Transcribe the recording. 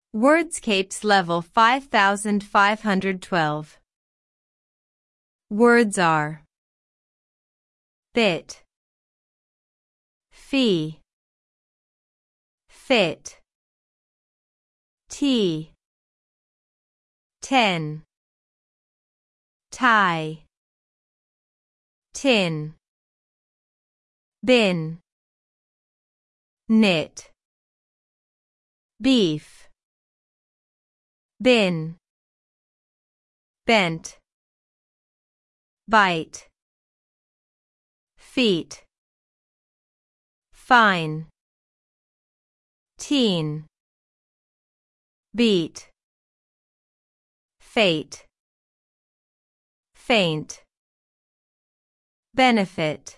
Wordscapes level 5512. Words are bit, fee, fit, tea, ten, tie, tin, bin, knit, beef, bin, bent, bite, feet, fine, teen, beat, fate, faint, benefit.